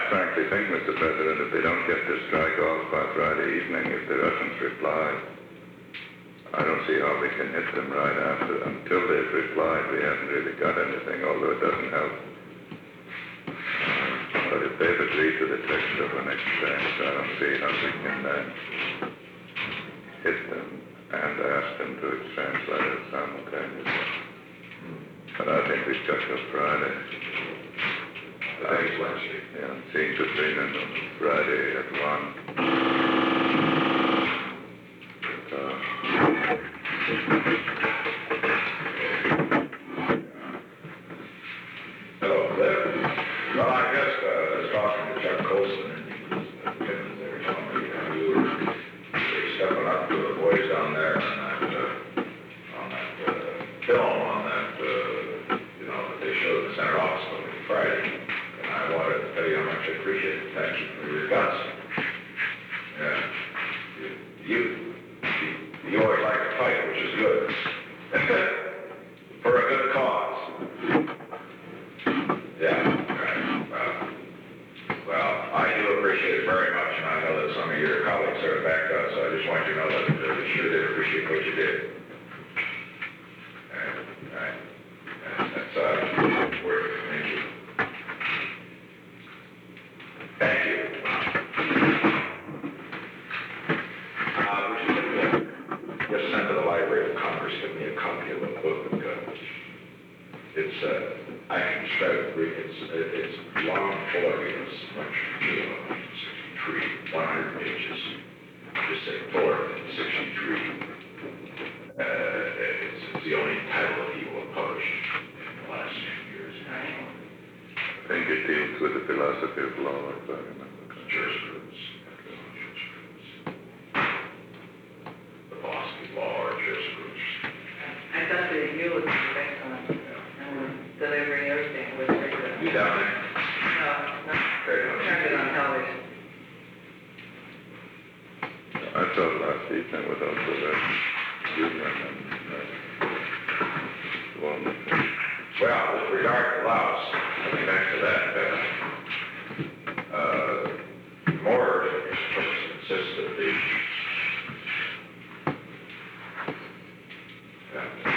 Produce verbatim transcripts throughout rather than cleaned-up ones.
frankly think, Mister President, if they don't get this strike off by Friday evening, if the Russians reply, I don't see how we can hit them right after. Until they've replied, we haven't really got anything, although it doesn't help. But if they've agreed to the text of an exchange, I don't see how we can uh, hit them and ask them to exchange letters simultaneously. But I think we've got till Friday. I think it's Wednesday. Yeah, seeing between them on Friday at one. But, uh, Hello there. Well, I guess uh, I was talking to Chuck Colson, and he was uh, Pittman there telling me how you were really stepping up to the boys down there on that, uh, on that uh, film, on that, uh, you know, that they showed in the center office building Friday. And I wanted to tell you how much I appreciate it. Thank you for your guts. Yeah. You, you, you, you always like to fight, which is good. For a good cause. Yeah, right. Well, well, I do appreciate it very much, and I know that some of your colleagues are back up, so I just want you to know that they sure did appreciate what you did. Right, right. And that's uh, worth it. Thank you. Thank you. Uh, would you give me a, just send to the Library of Congress, give me a copy of the book. Uh, it's, uh, I can describe it, it's, it's long, voluminous, much, you know, sixty-three, one hundred pages. Just say four, sixty-three. Uh, it's, it's the only title that he will publish in the last ten years. I think it deals with the philosophy of law, if I remember. Jurisprudence. The philosophy of law or jurisprudence. I thought the eulogy was excellent. And delivering everything was very good. You down there? No, no. Very good. Turned it on television. I thought last evening was also very human and uh, wonderful. Well, with regard to Laos, coming back to that, uh, uh, more consists of the uh,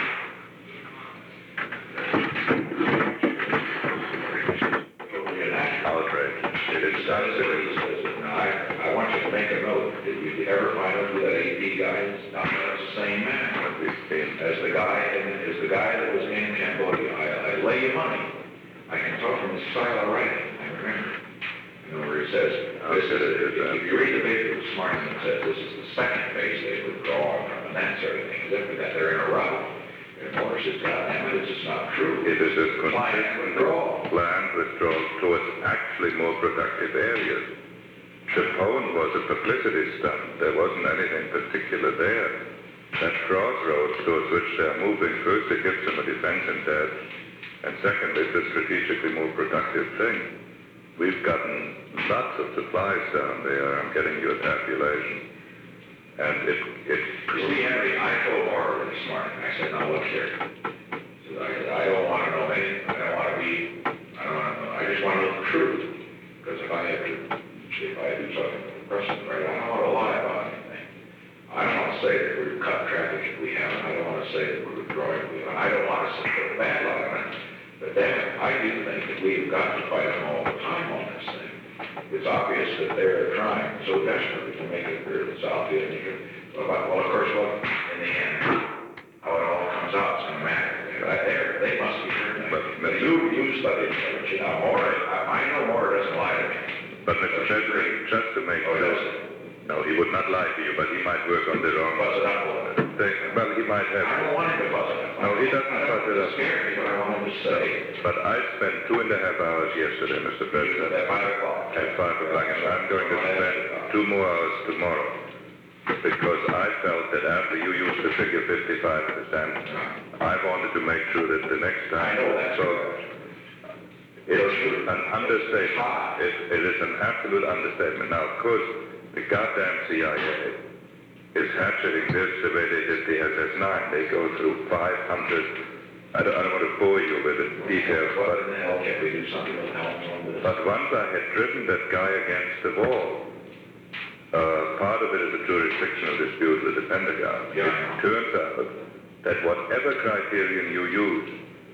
Outrage. It is Now, I, I want you to make a note that if you ever find out who that A P guy is, not the same man as the guy, and as the guy that was in Cambodia. I, I lay you money. I can talk from his style of writing. I remember. You know where he says, this is, if, if you read the paper this morning, it says this is the second phase they withdraw from, and that sort of thing. As if that they're in a rout. And Morris says, God damn it, it's just not true. It is a Planned withdrawal. planned withdrawal towards actually more productive areas. Chaponne was a publicity stunt. There wasn't anything particular there. That crossroads towards which they're moving, first it gives them a defense in debt, and second, it's a strategically more productive thing. We've gotten lots of supplies down there. I'm getting you a tabulation. And it, it... You see, Henry, I told Moore this morning, I said, now look here. I said, I don't want to know anything. I don't want to be, I don't want to know, I just want to know the truth. Because if I have to, if I do something with the person, right, I don't want to lie about anything. I don't want to say that we're cut traffic if we haven't. I don't want to say that we're withdrawing if we haven't. I don't want to put a bad light on it. But then, I do think that we've got to fight them all the time on this thing. It's obvious that they're trying so desperately to make it clear that South Vietnamese. Well, well, of course, what in the end, how it all comes out is going to matter. Right there, they must be heard. But, but you, you studied, but you know, more. I, I know more doesn't lie to me. But Mister President, just to make oh, sure, no, he would not lie to you, but he might work on the wrong. Buzz it up a little bit. Thing. Well, he might have. I don't want him to buzz it up. No, he doesn't buzz it up. Scare me, but I want him to say. But I spent two and a half hours yesterday, Mister President. At five o'clock. At five o'clock, and I'm going to spend two more hours tomorrow. Because I felt that after you used the figure fifty-five percent, I wanted to make sure that the next time. I know that. So it's an understatement. It, it is an absolute understatement. Now, of course, the goddamn C I A is hatcheting this the way they did the S S nine. They go through five hundred I don't, I don't want to bore you with the details, What but, in the hell can we do something with Helms on this? but once I had driven that guy against the wall, uh, part of it is a jurisdictional dispute with the Pentagon. Yeah. It turns out that whatever criterion you use,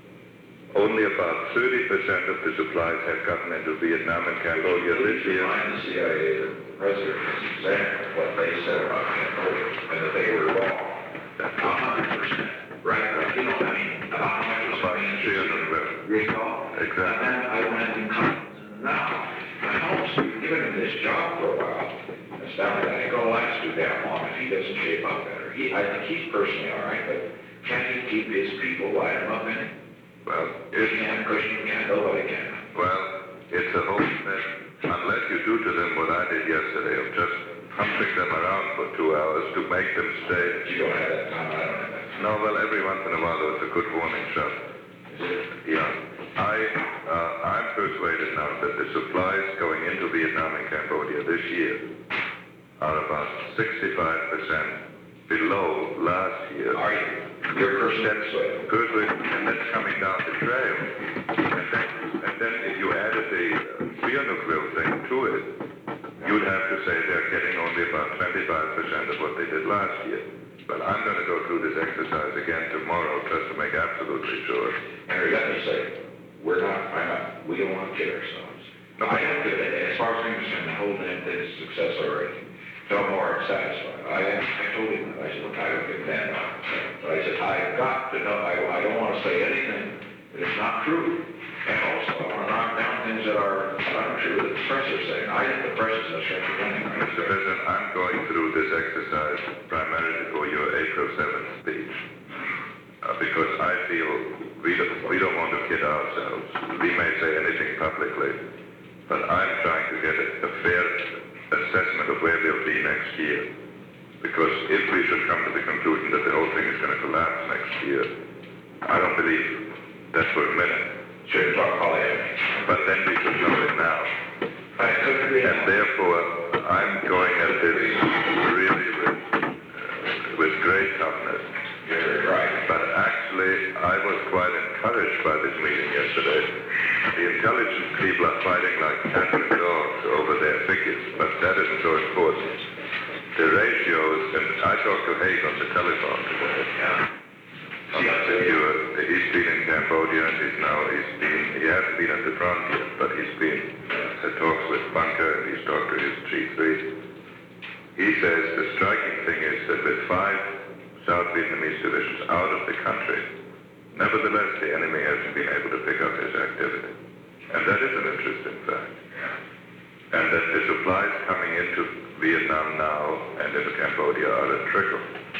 only about thirty percent of the supplies have gotten into Vietnam and Cambodia this Please year. remind the C I A that the president has examined what they said about Cambodia, and that they were wrong. That's A hundred percent. Right, you know, I mean, about how much was about being three hundred million. recall. Exactly. And then I went in confidence now. My Helms, we've given him this job for a while. It's down that ain't gonna last too damn long if he doesn't shape up better. He, I think he's personally all right, but can't he keep his people lining him up in it? Well, He it's, can't, Cushing can't, nobody can. well, it's a whole mess. Unless you do to them what I did yesterday of just pumping them around for two hours to make them stay. You don't have that time, I don't have that time. No, well, every once in a while there was a good warning shot. Is it? Yeah. I, uh, I'm persuaded now that the supplies going into Vietnam and Cambodia this year are about sixty-five percent below last year. Are you? You're personally That's persuaded. persuaded, and that's coming down the trail. And then, and then if you added the uh, Sihanoukville thing to it, you'd have to say they're getting only about twenty-five percent of what they did last year. But I'm going to go through this exercise again tomorrow just to make absolutely sure. Henry, let me say, we're not, I'm not, we don't want to kid ourselves. No, I but- have to, as far as I'm concerned, the whole damn thing is a success already. Felt more satisfied. I, I told him, I said, look, I don't give a damn about it. But I said, I've got to know, I, I don't want to say anything that is not true. And also, I want to knock down things that are untrue that the press is saying. I think the press is a stretch of anything. Mister President, I'm going through this exercise primarily for your April seventh speech. Uh, because I feel we don't, we don't want to kid ourselves. We may say anything publicly, but I'm trying to get a, a fair assessment of where we'll be next year. Because if we should come to the conclusion that the whole thing is going to collapse next year, I don't believe that for a minute. Shouldn't talk polyamory. But then we should know it now. I couldn't agree. And therefore, I'm going at this really with, uh, with great toughness. You're right. But actually, I was quite encouraged by this meeting yesterday. The intelligence people are fighting like cats and dogs over their figures, but that isn't so important. The ratios, and I talked to Haig on the telephone today. Yeah. On the secure, he's been in Cambodia and he's now, he's been, he hasn't been at the front yet, but he's been, uh, talks with Bunker and he's talked to his G three. He says the striking thing is that with five South Vietnamese divisions out of the country, nevertheless the enemy hasn't been able to pick up his activity. And that is an interesting fact. And that the supplies coming into Vietnam now and into Cambodia are a trickle.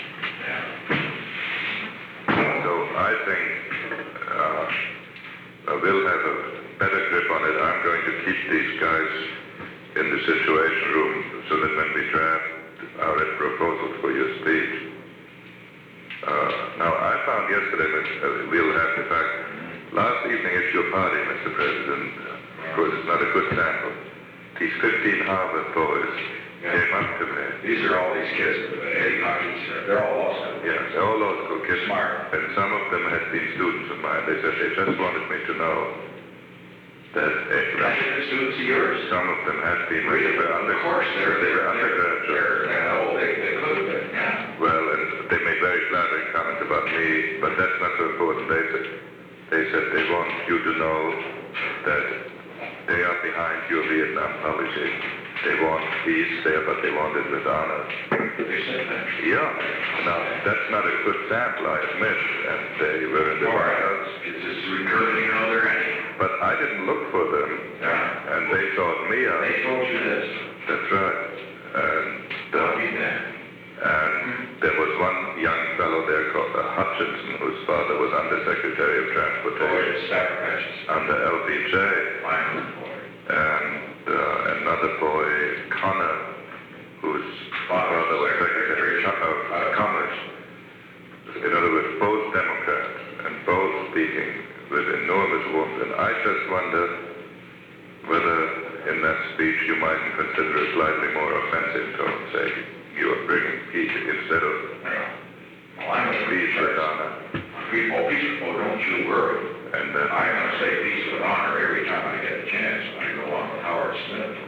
So I think uh, we'll have a better grip on it. I'm going to keep these guys in the Situation Room so that when we draft our proposals for your speech. Uh, now, I found yesterday that uh, we'll have the fact, last evening at your party, Mister President, of course it's not a good sample, these fifteen Harvard boys came up to me. These are all these kids, Eddie Hawkins, they're all law school. Yeah, they're all law school kids. Smart. And some of them had been students of mine. They said they just wanted me to know that uh, That's the students of yours. some of them had been, they were under, Of course, they're, they were they're, undergraduates. they're, they're, oh, they, they could have been, yeah. Well, and they made very flattering comments about me, but that's not so important. They said, they said they want you to know that they are behind your Vietnam policy. They want peace there, but they want it with honor. They said that. Yeah. Now, that's not a good sample, I admit, and they were in the All White right, House. it's just recurring, you know, they're any. But I didn't look for them, Yeah. and they sought me out. They told you this. That's right. And, uh, Don't be that. and there was one young fellow there called uh, Hutchinson, whose father was Undersecretary of Boy, Transportation it's sacrifices. under L B J. Fine, boy. And uh, another boy, Connor, whose father was Secretary of uh, Commerce. In other words, both Democrats and both speaking with enormous warmth. And I just wonder whether in that speech you might consider a slightly more offensive tone, say you are bringing peace instead of Yeah. Well, I'm a peace with honor. I'm we, oh, peace, oh, don't you worry. And then, I'm gonna say peace with honor every time I get a chance, and I go on with Howard Smith.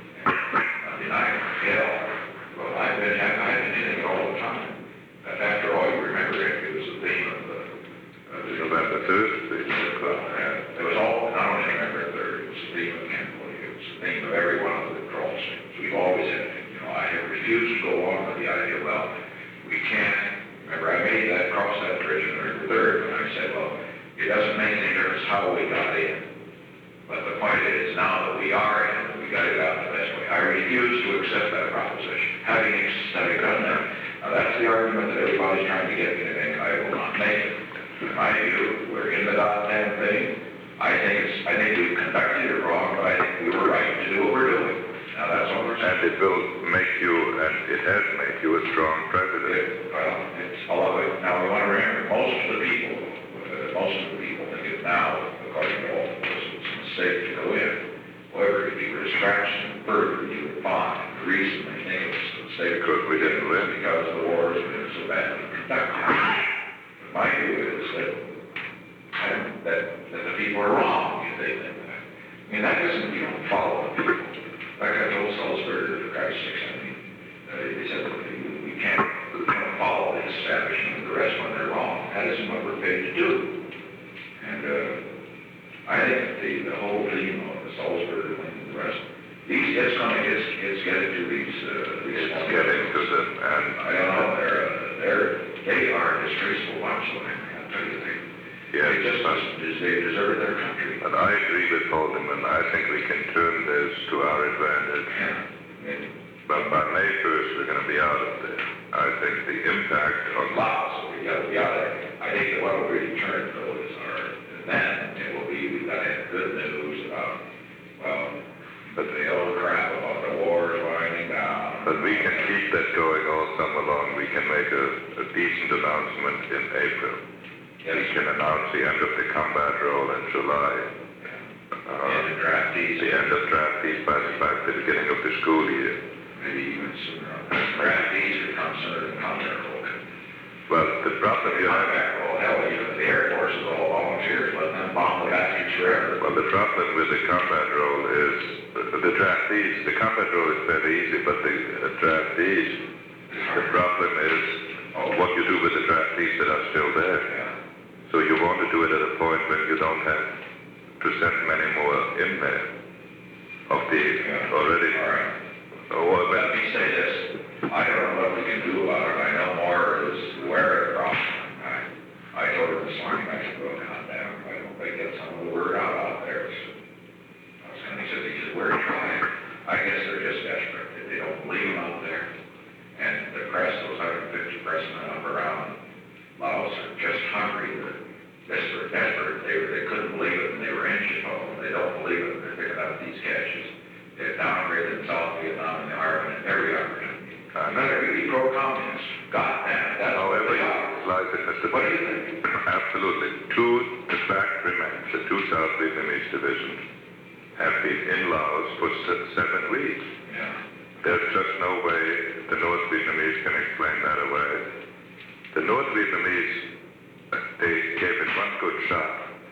I mean, I, hell, well, I've been, I've been in it all the time. But after all, you remember it, it was the theme of the, of the November third, the Well, uh, it was all, not only November third, it was the theme of Cambodia, it was the theme of every one of the crawl stations. We've always had it. You know, I have refused to go on with the idea, well, we can't, remember I made that, cross that bridge on November third, and I said, well, it doesn't make any difference how we got in. But the point is, now that we are in, we got it out the best way. I refuse to accept that proposition, having, having done that. Now, that's the argument that everybody's trying to get me to make. I will not make it. In my view, we're in the goddamn thing. I think it's, I think we've conducted it wrong, but I think we were right to do what we're doing. Now, that's all we're saying. and it will make you, and it has made you a strong president. It- Well, it's all of it. Now, we want to remember, most of the people, uh, most of the people think it now, according to all of this, it's a mistake to go in. However, if you were to scratch some further, you would find the reason they think it was a mistake. Because we didn't win. Because the war has been so badly conducted. My view is that, and that, that the people are wrong if they think that. I mean, that doesn't, you don't follow the people. Like I told Salzburg, for Christ's sake, I mean, uh, they said that we, we can't, we can't follow the establishment and the rest when they're wrong. That isn't what we're paid to do. And, uh, I think the, the whole theme of the Salzburg thing and the rest, these, it's gonna, it's, it's getting to these, uh, these. It's getting to the, and I don't know, they're, uh, they're, they are a disgraceful bunch, so I'll tell you, they, yes, they just, but, they deserve their country. but I agree with Haldeman. I think we can turn this to our advantage. Yeah. And But by May first, we're going to be out of there. I think the impact on lots, so we gotta be out there. I think that what will really turn though is our, then it will be, we've got to have good news about, well, but the old crap about the wars winding down. But we can keep that going all summer long. We can make a, a decent announcement in April. Yes, We can announce the end of the combat role in July. and Uh, the draftees, the end of draftees by, by the beginning of the school year. maybe even sooner. Draftees could come sooner than combat roll. Well, the problem you have, Combat roll, hell, even the Air Force is all volunteers, let them bomb the bastards forever. well, the problem with the combat role is the, the draftees. The combat role is very easy, but the uh, draftees, the problem is what you do with the draftees that are still there. Yeah. So you want to do it at a point when you don't have to send many more in there of the Yeah. already. All right. Oh, well, Let but me say this, I don't know what we can do about it, I know Moore is aware of the problem. I, I told her this morning, I said, well, calm down, I don't think get some of the word out out there. So, I was gonna, he said, he said, we're trying. I guess they're just desperate, that they don't believe them out there. And the press, those one hundred fifty pressmen up around Laos are just hungry, they're desperate, desperate, they were, they couldn't believe it, and they were in Chicago, they don't believe it, they're picking up these caches. They're downgraded in South Vietnam and the Army and every opportunity. I They're know. really pro-communist. God damn it, that's what However they you are. slice it, Mister What do you think? Absolutely. Two, the fact remains, the two South Vietnamese divisions have been in Laos for se- seven weeks. Yeah. There's just no way the North Vietnamese can explain that away. The North Vietnamese, uh, they gave it one good shot.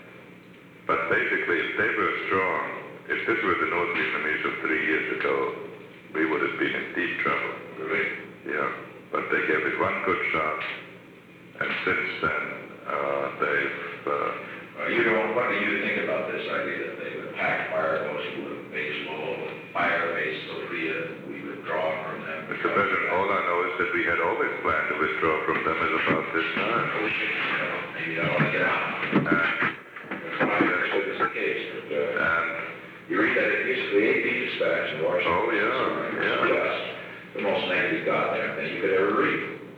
But basically, if they were strong, if this were the North Vietnamese of three years ago, we would have been in deep trouble. Really? Yeah. But they gave it one good shot, and since then, uh, they've, uh, Well, you know, what do you think about this idea that they would attack fire those who would base Lowell, fire base Sophia, and we withdraw from them? Mister President, all I know is that we had always planned to withdraw from them at about this time. We should, you know, maybe I want to get out. And, That's what I understood is the case, but, uh, and you read that, it used to be A P dispatch in Washington. Oh, yeah, yeah. Yes, the most nasty goddamn thing you could ever read.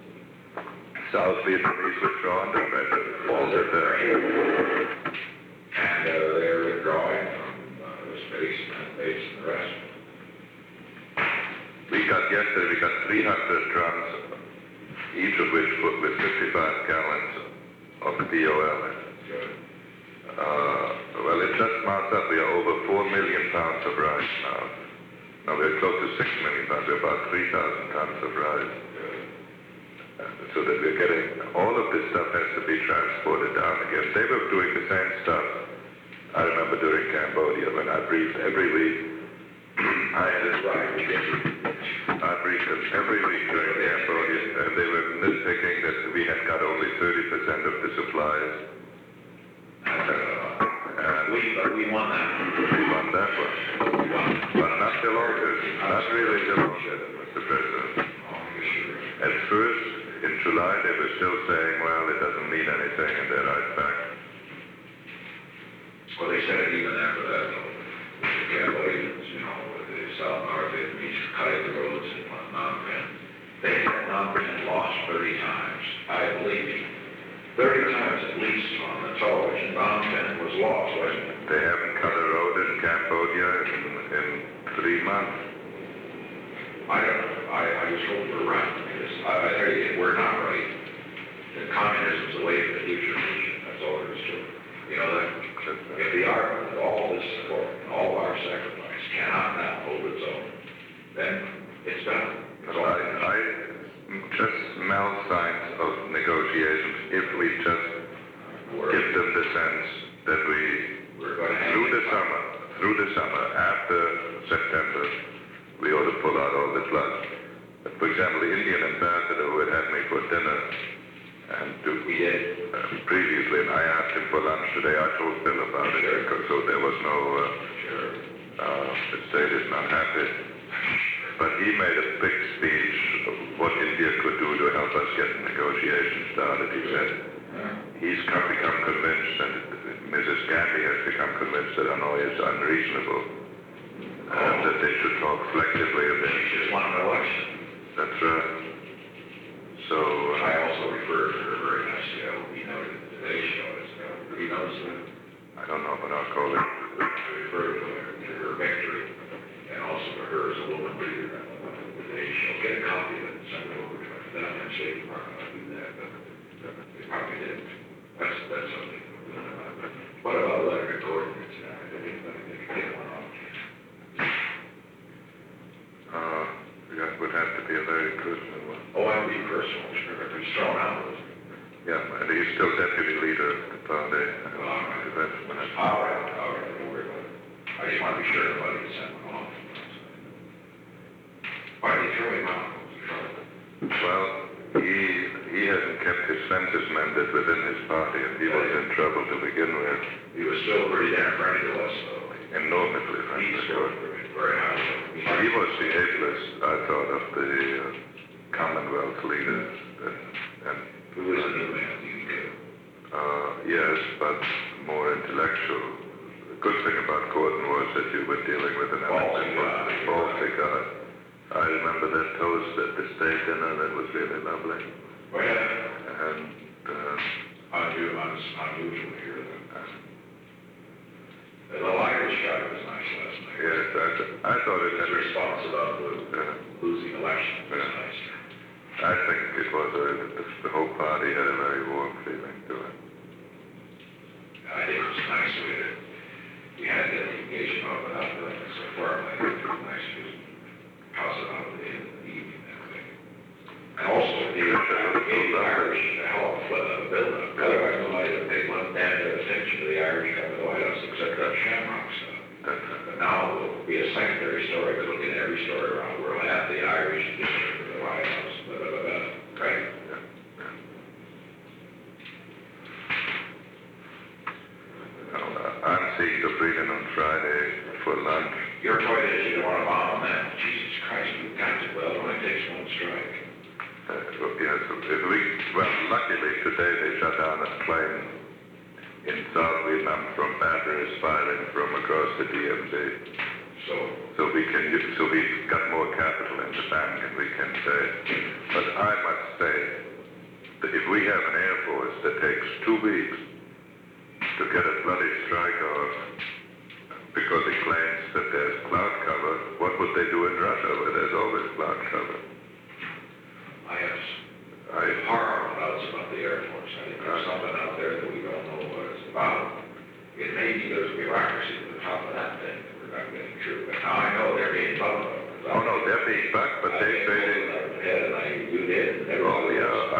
South Vietnamese withdraw under pressure. Well, That, uh, And, uh, they're withdrawing from, uh, the space and base and the rest. we got yesterday, we got three hundred drums, each of which put with fifty-five gallons of P O L in. Good. Uh, well, it just mounts up. We are over four million pounds of rice now. Now we're close to six million pounds. We're about three thousand tons of rice. Good. uh, so that we're getting, all of this stuff has to be transported down again. They were doing the same stuff. I remember during Cambodia when I briefed every week. I That's right, we did. I briefed them every week during Cambodia, and they were nitpicking that we had got only thirty percent of the supplies. And we, but we won that. We won that one. We won. But not till August. Not really till August, Mister President. Oh, yes, sure. At first, in July, they were still saying, well, it doesn't mean anything, and they're right back. Well, they said it even after that, though. The Cambodians, you know, with the South North Vietnamese cutting the roads in Phnom Penh. They had Phnom Penh lost thirty times. I believe me. thirty times at least on the television. Phnom Penh was lost, wasn't it? They haven't cut a road in Cambodia in, in three months. I don't know. I, I just hope we're right. Because I, I tell you, we're not right. And communism's the way of the future nation. That's all there is to it. You know that? If the argument of all this support and all our sacrifice cannot now hold its own, then it's done. That's all I, I I just smell signs of negotiations if we just We're, give them the sense that we, we're going to hang through the it. summer, through the summer, after September, we ought to pull out all the plugs. For example, the Indian ambassador who had had me for dinner, and to, We did. uh, previously, and I asked him for lunch today. I told Bill about it, Sure. because, so there was no, uh, Sure. uh, the state is not happy. But he made a big speech of what India could do to help us get negotiations started. He said he's come, become convinced, and Missus Gandhi has become convinced that Hanoi is unreasonable, and that they should talk flexibly a bit. We just won an election. That's right. So, uh, I also referred to her very nicely. I hope you noted the Today Show. Did you notice that? I don't know, but I'll call it. I referred to her, to her victory, and also to her as a woman leader on the Today Show. Get a copy of it and send it over to us. Then I'm going to say you probably not do that, but they probably didn't. That's, that's something. What about electric ordinance? Did anybody get one off? Uh, that would have to be a very personal one. Oh, I would be personal. It was thrown out. Yeah, and he's still deputy leader of the party. Well, all right. That's when I- All right, all right, don't worry about it. I just want to be sure nobody gets sent one off. Why did you throw him out? What was the trouble? Well, he, he hasn't kept his census members within his party, and he was in trouble to begin with. He was still pretty damn friendly to us, though. Enormously, He frankly. scored very high. He was the ablest, I thought, of the uh, Commonwealth leaders. And, and Who was a new man, you knew. uh, yes, but more intellectual. The good thing about Gordon was that you were dealing with an Ballsy eminent, guy. ballsy guy. I remember that toast at the state dinner. That was really lovely. Well, yeah, And uh, unusual, unusual here. The little Irish guy was nice last night. yes, I, I thought it His had response about the uh, losing election was Yeah. nice. I think it was a, the, the whole party had a very warm feeling to it. I think it was nice we had, we had the engagement of it out there, so far, I think it was nice to pass it out at the end of the evening, that thing. And also, the, gave the Irish a hell of a uh, build-up. Otherwise, nobody would pay one damn bit of attention to the Irish coming to the White House, except that Shamrock stuff. That's it. But now it will be a secondary story, because look at every story around the world, half the Irish district of the White House, blah, blah, blah, blah, right? Yeah, yeah. Now, uh, I'm seeing the Freedom on Friday for lunch. Your point is you don't want to bomb them. Jesus Christ, you've got to, well, it only takes one strike. Uh, well, yes, if we, well, luckily today they shut down a plane in South Vietnam from batteries firing from across the D M Z. So, So we can, use- so we've got more capital in the bank and we can say, but I must say that if we have an Air Force that takes two weeks to get a bloody strike off because it claims that there's cloud cover, what would they do in Russia where there's always cloud cover? I have I, horrible doubts about the Air Force. I think there's something out there that we don't know what it's about. It may be there's bureaucracy at the top of that thing that we're not getting through. But now I know they're being bugged. oh no, they're being bucked, but they say they, Head and I, you did, and oh everybody yeah, else.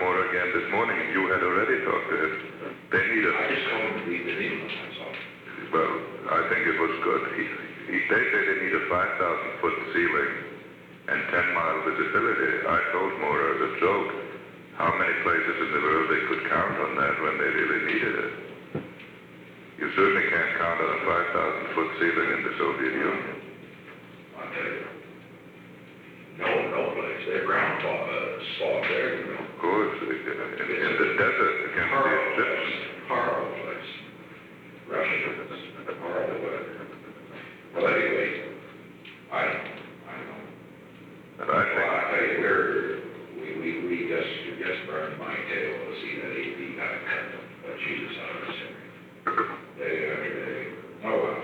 Moore again this morning, and you had already talked to him. They need a, I just told him to leave the needle, that's all. well, I think it was good. He, he, they say they need a five thousand foot ceiling and ten mile visibility. I told Moore as a joke how many places in the world they could count on that when they really needed it. You certainly can't count on a five thousand foot ceiling in the Soviet Union. I'll tell you. No, no place. They're ground fault, uh, fault there, you know. Of course, in, in the desert against the Horrible Egyptians. place. Horrible place. Russians, horrible weather. Well, anyway, I don't know. I don't know. And I Well, think, I tell you, we're, we, we, we just, we just burned my tail to see that A P got cut, but Jesus out of his head. Day after day. Oh, well.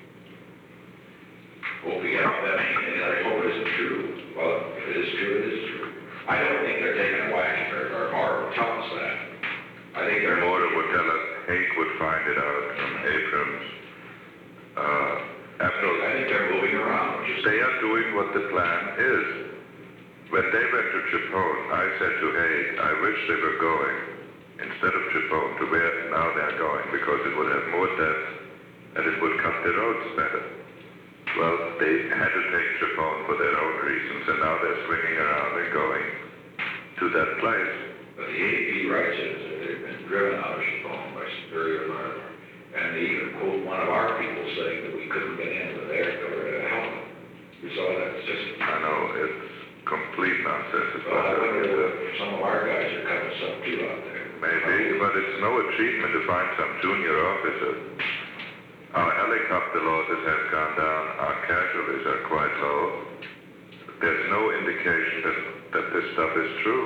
Hope we get that, and I hope it isn't true. Well, if it is true, it is true. I don't think they're taking a whack or, or Mara will tell us that. I think they're Moore would tell us Haig would find it out from Abrams. Uh, after I think they're moving around, which is. they are doing what the plan is. When they went to Chipone, I said to Haig, I wish they were going instead of Chipone to where now they're going, because it would have more depth and it would cut the roads better. Well, they had to take Chipone for their own reasons, and now they're swinging around and going to that place. But the A P writes it that they've been driven out of Chicago by Superior North. And they even quote one of our people saying that we couldn't get into there to help them. You saw that? It's just. I know, it's complete nonsense. It's Well, I not wonder that- if some of our guys are cutting some too out there. Maybe, but it's no achievement to find some junior officer. Our helicopter losses have gone down, our casualties are quite low. There's no indication that, that this stuff is true.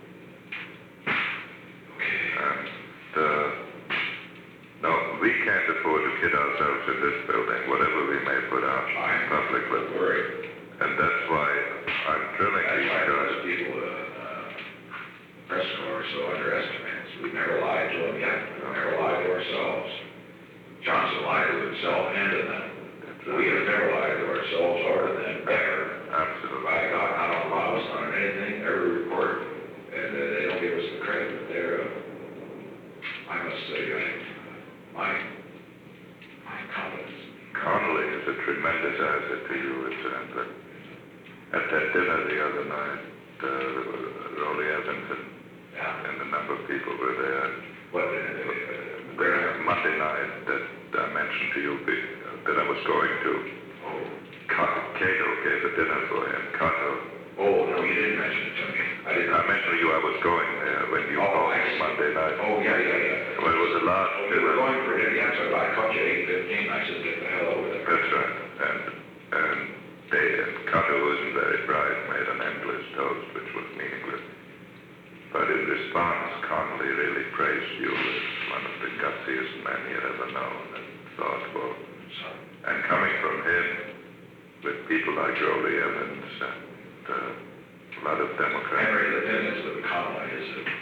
And, uh, no, we can't afford to kid ourselves in this building, whatever we may put out publicly. Worried. And that's why I'm drilling That's these why guys. those people, uh, uh, press corps so underestimate us. We've never lied to them yet. We've never lied to ourselves. Johnson lied to himself and to them. We have never lied to ourselves or to them, ever. Absolutely. By God, not on laws, not on anything, every report, and uh, they don't give us the credit that they're, uh, I must say, I, my, my confidence. Connolly is a tremendous asset to you, it's, and uh, at that dinner the other night, uh, Rolly Evans and, Yeah. and a number of people were there. What, uh, Uh, Monday night that I mentioned to you be- that I was going to. oh, Ca- Cato gave a dinner for him. Cato. oh, no, you didn't mention it to me. I didn't. I mentioned to you I was going there when you Oh, called I me see. Monday night. Oh, yeah, yeah, yeah. Well, it was a large Oh, you dinner. were going for dinner, yeah, so I caught you at eight fifteen, I said, get the hell over there. That's right. And, and they, and Cato, who isn't very bright, made an endless toast, which was meaningless. But in response, Connolly really praised you as one of the gutsiest men he had ever known and thoughtful. So, And coming from him, with people like Rolly Evans and uh, a lot of Democrats. Henry, the thing is with Conway is that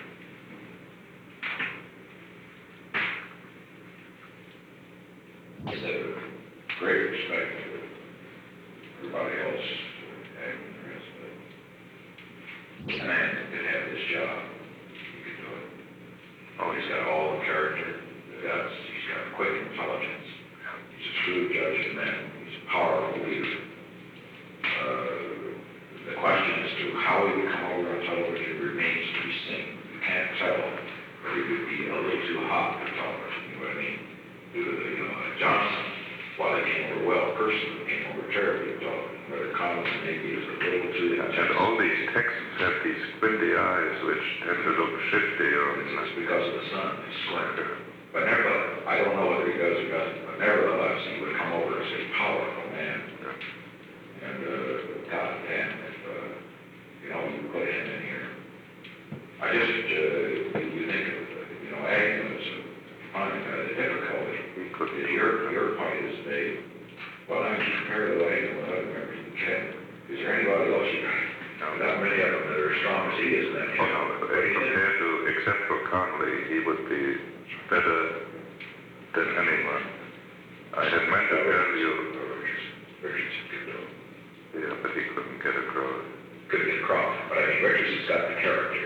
is that great respect for everybody else and the rest of it. The man could have this job, he could do it. Oh, he's got all the character, the guts, he's got quick intelligence. He's a shrewd judge of men, he's a powerful leader. Uh, the question as to how he would come over on television remains to be seen. You can't tell, but he would be a little too hot for television, you know what I mean? Due to the, you know, uh, Johnson, while they came over well personally, came over terribly on television, whether Collins maybe is a little too And intense. all these Texans have these squinty eyes which tend to look shifty or It's because of the sun, he's slender. But nevertheless, I don't know whether he does or doesn't, but nevertheless, he would come over as a powerful man. And, uh, God damn, if, uh, you know, you put him in here. I just, uh, you think of, uh, you know, Agnew is finding uh, the difficulty. Is your, your point is they, well, I mean, compared to Agnew and other members of the cabinet, is there anybody else you got? No. Not many of them that are as strong as he is in that Oh, no, cabinet. What do you think? compared to, except for Connolly, he would be better than anyone. I had meant to tell you, Richardson could do it. yeah, but he couldn't get across. Could get across, but I mean, Richardson's got the character. Yeah.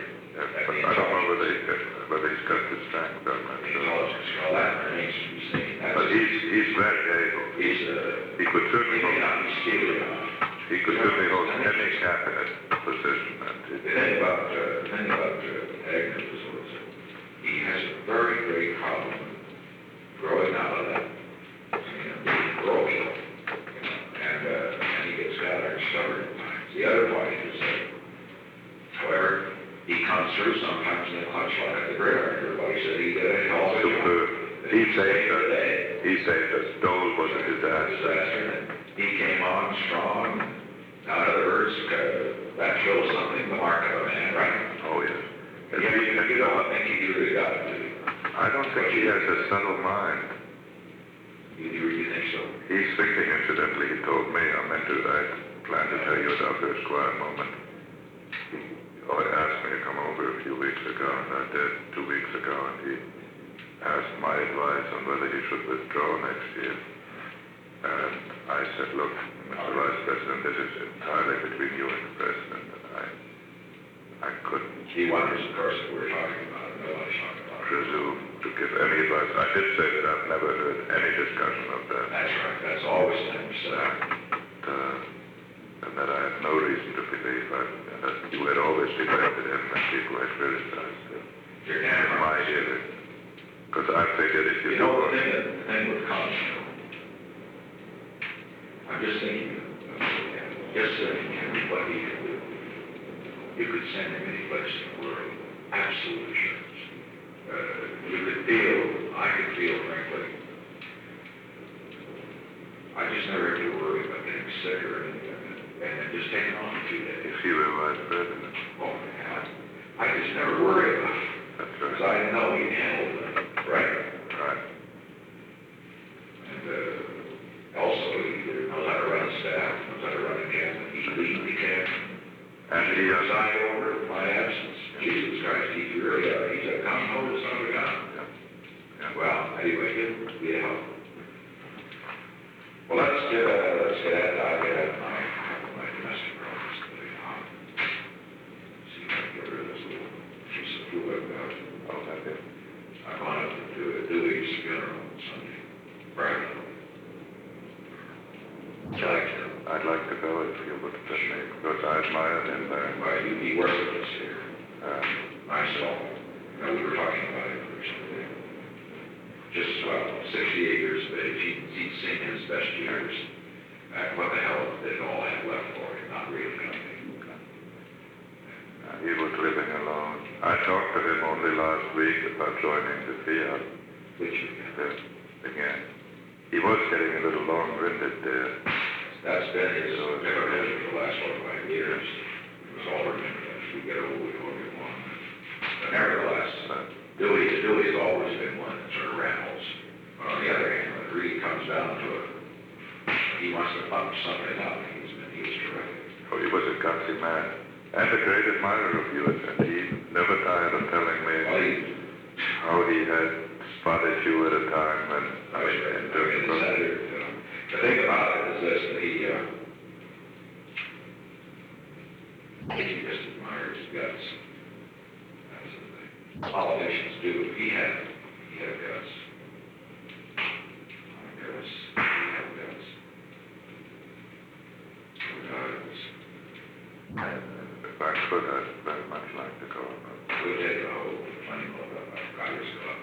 Yes, That but the I don't know intelligence- whether, he, whether he's got the strength, I'm not The sure. intelligence and all that remains to be seen. That's, But he's, he's very able. he's, uh, He could he certainly, may hold- not be skilled enough. he could certainly hold any cabinet position, and The it, thing about, uh, the thing about uh, Agnew is was that he has a very great problem growing out of that, you know, being parochial, you know, and, uh, and he gets rather stubborn at times. The other part is that, however, he comes through sometimes in a clutch like at the gridiron. Everybody said he did a hell of a job. superb. He saved the us. day. He saved us. Dole was a disaster. Disaster, and he came on strong. In other words, uh, that shows something, the mark of a man, right? Oh, yes. And you, you, you don't think he really got it, do you? I don't think he has a subtle mind. You, you, you think so? He's thinking, incidentally, he told me, I meant to, I planned to tell you at our first quiet moment. Oh, he asked me to come over a few weeks ago, and I did two weeks ago, and he asked my advice on whether he should withdraw next year. And I said, look, Mister Vice President, this is entirely between you and the President, and I, I couldn't He wonders, of course, what we're talking about, and nobody's talking about it. presume to give any advice. I did say that I've never heard any discussion of that. That's right, that's always the thing we said. uh, and that I had no reason to believe I, and that you had always defended him and people had criticized him. You're damn My right. idea. Because I figured if you You do know, the what, thing, that- the thing with Collins, I'm just thinking, uh, just thinking of what he could do. You could send him any place in the world, absolute assurance. Uh, you could feel, I could feel, frankly, I just never had to worry about getting sick or anything, and then just taking off a few days. if you were Vice President, Oh, yeah. I just never worry about it, that's because right. I know he handled it, right? Right. And, uh, also, he knows how to run a staff, knows how to run a cabinet, he lead the cabinet. And he, uh, preside over my absence. Jesus Christ, he's really, uh, he's a composer, son of a gun. yeah. Well, anyway, good, good help. Well, let's get, uh, let's get at, I'll get at my, my domestic problems today. Um, see if I can get rid of this little piece of food I've got. Oh, that is. I'm on to do a Dewey's funeral on Sunday, Friday. Would you like to? I'd like to go if you would let me, because I admire him very much. Well, you, he worked with us here. Um, Myself, you know, we were talking about it recently. Just about sixty-eight years of age, he'd, he'd seen his best years. And what the hell did it all have left for him? Not really nothing. uh, he was living alone. I talked to him only last week about joining the Fiat Which, uh, again. He was getting a little long-winded there. that's been his difficulty for the last forty-five years. It was all remembered as we get old, we all get one. But nevertheless, But Dewey, Dewey's always been one that sort of rattles. On the other hand, when it really comes down to it, he wants to pump something up. He's been, he was terrific. oh, he was a gutsy man and a great admirer of yours, and he never tired of telling me Well, he, how he had spotted you at a time when I was in in the difficult. senator, you know. The thing about it is this, that he, uh, he just admires his guts. That's the thing. Politicians do. He had, he had guts. Guts. He had guts. Guts. If I could, I'd very much like to go. But We'll take a whole plenty of uh, Congress Club.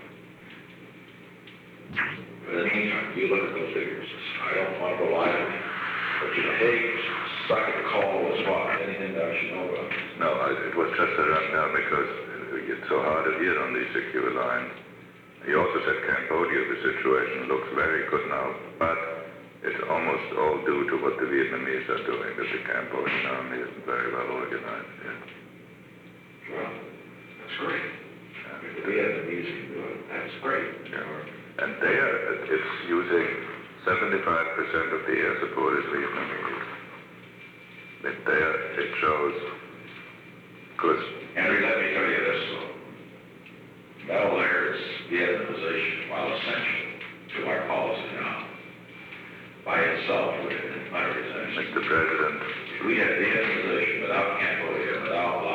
But in the meantime, you look at those figures. I don't want to rely on them. But you know, hey, suck at the call was what? Anything that I should know about? no, I, it was just a rundown because uh, it's so hard to hear on these secure lines. He also said Cambodia, the situation looks very good now, but it's almost all due to what the Vietnamese are doing, that the Cambodian army isn't very well organized yet. Well, that's great. And, If the Vietnamese can do it, that's great. yeah. And they are, it's using seventy-five percent of the air support is Vietnamese. But there, it shows, because Henry, let me tell you this, though. Battle there is Vietnamization, while essential to our policy now, by itself would have been utter disaster. Mister President, We had Vietnamization without Cambodia, without Laos,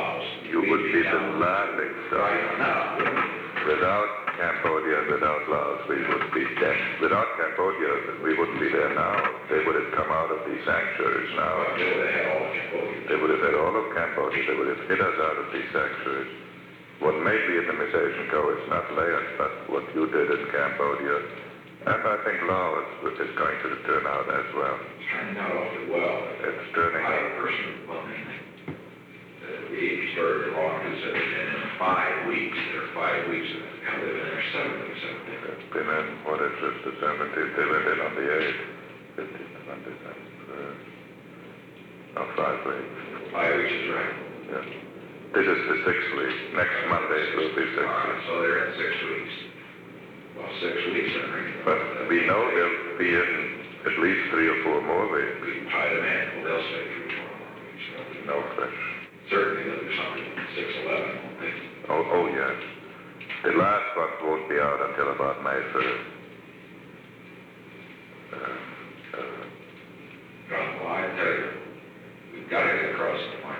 you would be the landing site. Right now, Without Cambodia and without Laos, we would be dead. Without Cambodia, we wouldn't be there now. They would have come out of these sanctuaries now. until they had all Cambodia. They would have had all of Cambodia. They would have hit us out of these sanctuaries. What made Vietnamization go is not Laos, but what you did in Cambodia. And I think Laos is going to turn out as well. It's turning out awfully well. It's turning I out. personally, well, I mean, uh, we started along to say, and in five weeks, there are five weeks, and now they've been there seven, seven. It's been in, what is it, the seventeenth, they went in on the eighth, fifteenth, twenty-ninth, uh, no, five weeks. Five weeks is right. Yeah. This is the sixth week. Next Monday it will be six All right, weeks. so they're at six weeks. Well, six weeks, I think. But we know they'll be in at least three or four more weeks. We can tie them in, well, they'll stay three, four more weeks. They'll do- No question. Certainly, they'll do something six, eleven, won't they? Oh, oh, yes. The last one won't be out until about May first. Uh, uh, Well, I tell you, we've got to get across the point.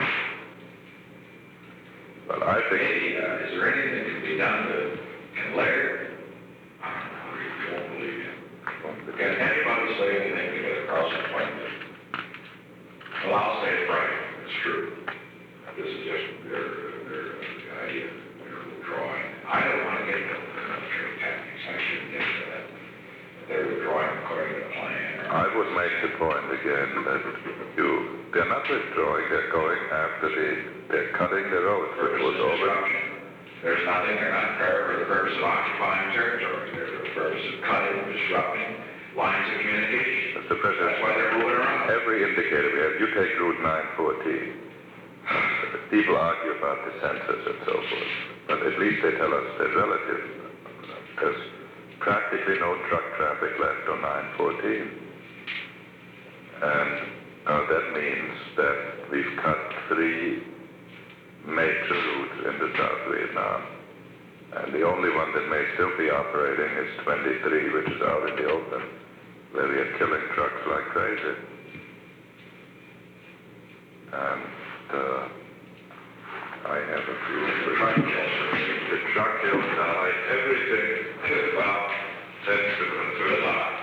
well, I think, Maybe, uh, is there anything that can be done to, can Larry? I don't know, you won't believe him. Can anybody say anything to get across the point? Well, I'll say it right, it's true. This is just their, their uh, idea, their withdrawing. I don't want to get into the military tactics, I shouldn't get into that. But they're withdrawing according to the plan. or- I would make the point again that you, they're not withdrawing, they're going after the, they're cutting the roads, which Purpose was of over. disruption. There's nothing, they're not there for the purpose of occupying territory. They're for the purpose of cutting, disrupting lines of communication. Mister President, That's why they're moving around. every indicator we have, you take Route nine fourteen. People argue about the census and so forth, but at least they tell us they're relative. There's practically no truck traffic left on nine fourteen. And uh, that means that we've cut three major routes into South Vietnam. And the only one that may still be operating is twenty-three, which is out in the open, where we are killing trucks like crazy. And uh, I have a few. The truck kills. The truck kills die. Everything is about tends to control.